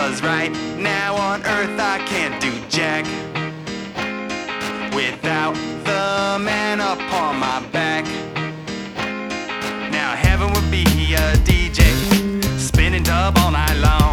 'cause right now on earth I can't do jack without the man upon my back. Now heaven would be a DJ spinning dub all night long.